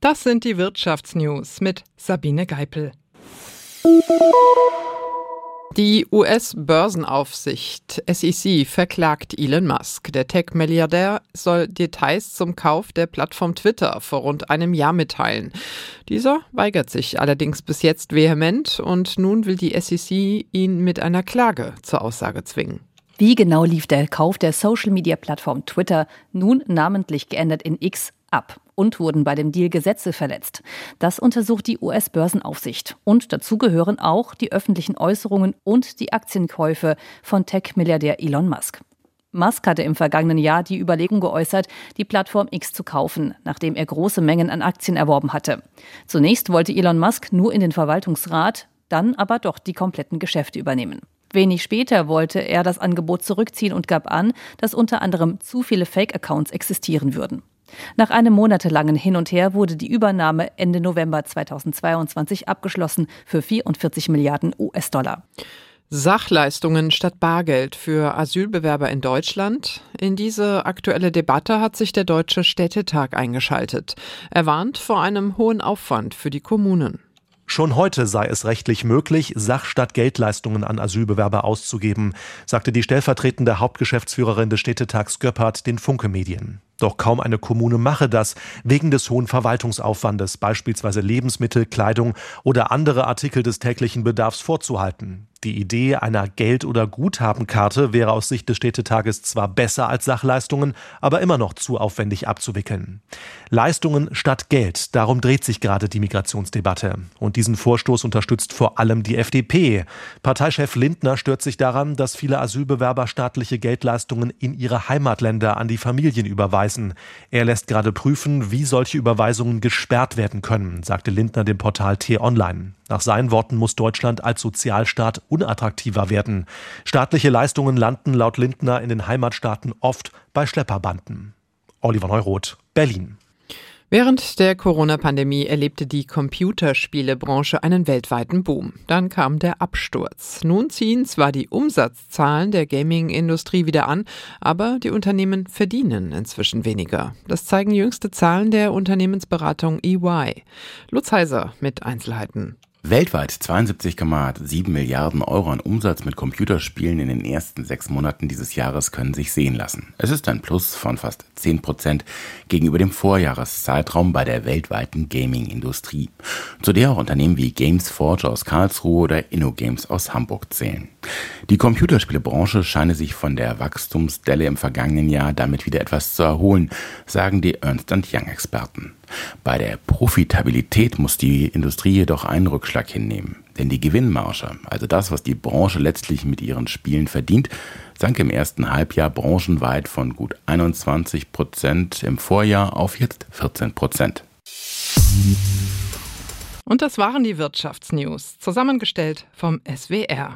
Das sind die Wirtschaftsnews mit Sabine Geipel. Die US-Börsenaufsicht SEC verklagt Elon Musk. Der Tech-Milliardär soll Details zum Kauf der Plattform Twitter vor rund einem Jahr mitteilen. Dieser weigert sich allerdings bis jetzt vehement und nun will die SEC ihn mit einer Klage zur Aussage zwingen. Wie genau lief der Kauf der Social-Media-Plattform Twitter, nun namentlich geändert in X, ab? Und wurden bei dem Deal Gesetze verletzt? Das untersucht die US-Börsenaufsicht. Und dazu gehören auch die öffentlichen Äußerungen und die Aktienkäufe von Tech-Milliardär Elon Musk. Musk hatte im vergangenen Jahr die Überlegung geäußert, die Plattform X zu kaufen, nachdem er große Mengen an Aktien erworben hatte. Zunächst wollte Elon Musk nur in den Verwaltungsrat, dann aber doch die kompletten Geschäfte übernehmen. Wenig später wollte er das Angebot zurückziehen und gab an, dass unter anderem zu viele Fake-Accounts existieren würden. Nach einem monatelangen Hin und Her wurde die Übernahme Ende November 2022 abgeschlossen für 44 Milliarden US-Dollar. Sachleistungen statt Bargeld für Asylbewerber in Deutschland. In diese aktuelle Debatte hat sich der Deutsche Städtetag eingeschaltet. Er warnt vor einem hohen Aufwand für die Kommunen. Schon heute sei es rechtlich möglich, Sach- statt Geldleistungen an Asylbewerber auszugeben, sagte die stellvertretende Hauptgeschäftsführerin des Städtetags Göppert den Funke Medien. Doch kaum eine Kommune mache das, wegen des hohen Verwaltungsaufwandes, beispielsweise Lebensmittel, Kleidung oder andere Artikel des täglichen Bedarfs vorzuhalten. Die Idee einer Geld- oder Guthabenkarte wäre aus Sicht des Städtetages zwar besser als Sachleistungen, aber immer noch zu aufwendig abzuwickeln. Leistungen statt Geld, darum dreht sich gerade die Migrationsdebatte. Und diesen Vorstoß unterstützt vor allem die FDP. Parteichef Lindner stört sich daran, dass viele Asylbewerber staatliche Geldleistungen in ihre Heimatländer an die Familien überweisen. Er lässt gerade prüfen, wie solche Überweisungen gesperrt werden können, sagte Lindner dem Portal T-Online. Nach seinen Worten muss Deutschland als Sozialstaat unattraktiver werden. Staatliche Leistungen landen laut Lindner in den Heimatstaaten oft bei Schlepperbanden. Oliver Neuroth, Berlin. Während der Corona-Pandemie erlebte die Computerspielebranche einen weltweiten Boom. Dann kam der Absturz. Nun ziehen zwar die Umsatzzahlen der Gaming-Industrie wieder an, aber die Unternehmen verdienen inzwischen weniger. Das zeigen jüngste Zahlen der Unternehmensberatung EY. Lutz Heiser mit Einzelheiten. Weltweit 72,7 Milliarden Euro an Umsatz mit Computerspielen in den ersten 6 Monaten dieses Jahres können sich sehen lassen. Es ist ein Plus von fast 10% gegenüber dem Vorjahreszeitraum bei der weltweiten Gaming-Industrie, zu der auch Unternehmen wie GamesForge aus Karlsruhe oder InnoGames aus Hamburg zählen. Die Computerspielebranche scheine sich von der Wachstumsdelle im vergangenen Jahr damit wieder etwas zu erholen, sagen die Ernst & Young-Experten. Bei der Profitabilität muss die Industrie jedoch einen Rückschlag hinnehmen. Denn die Gewinnmarge, also das, was die Branche letztlich mit ihren Spielen verdient, sank im ersten Halbjahr branchenweit von gut 21% im Vorjahr auf jetzt 14%. Und das waren die Wirtschaftsnews, zusammengestellt vom SWR.